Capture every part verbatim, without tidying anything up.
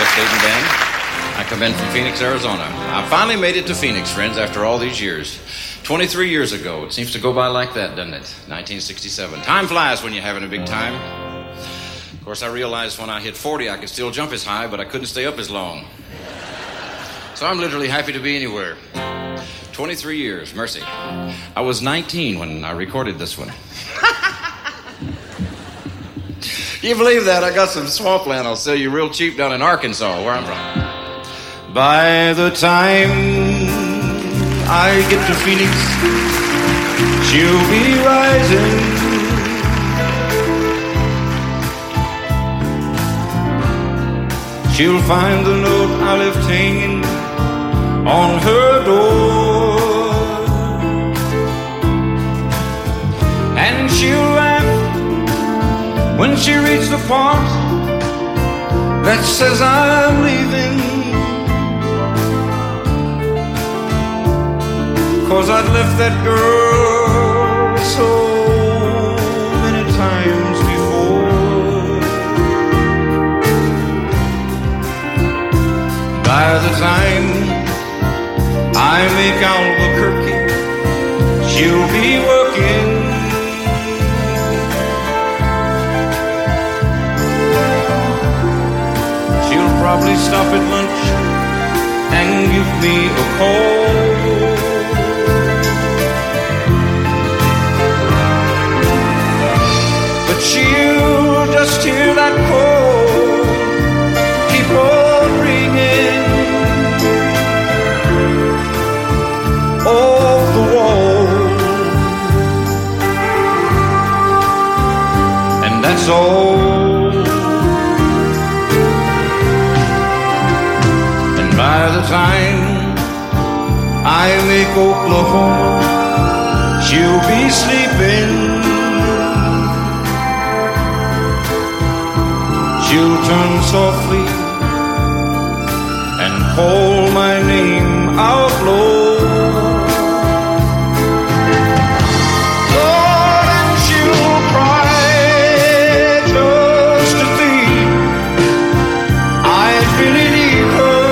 Satan Band. I come in from Phoenix, Arizona. I finally made it to Phoenix, friends, after all these years. twenty-three years ago. It seems to go by like that, doesn't it? nineteen sixty-seven. Time flies when you're having a big time. Of course, I realized when I hit forty, I could still jump as high, but I couldn't stay up as long. So I'm literally happy to be anywhere. twenty-three years, mercy. I was nineteen when I recorded this one. You believe that? I got some swampland I'll sell you real cheap down in Arkansas, where I'm from. By the time I get to Phoenix, she'll be rising. She'll find the note I left hanging on her door, and she'll laugh when she reaches the part that says I'm leaving, 'cause I'd left that girl so many times before. By the time I make Albuquerque, she'll be working. She'll probably stop at lunch and give me a call. But she'll just hear that call keep on ringing off the wall, and that's all. And by the time I make Oklahoma, she'll be sleeping. She'll turn softly and call my name out low. Lord, and she'll cry just to think I really need her.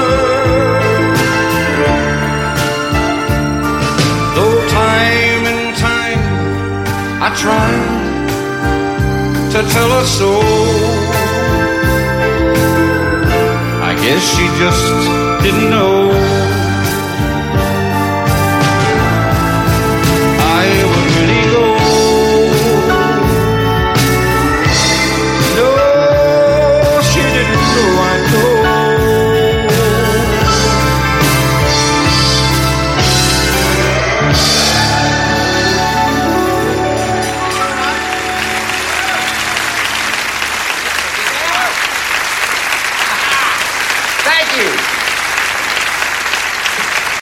Though time and time I tried to tell her so, I guess she just didn't know.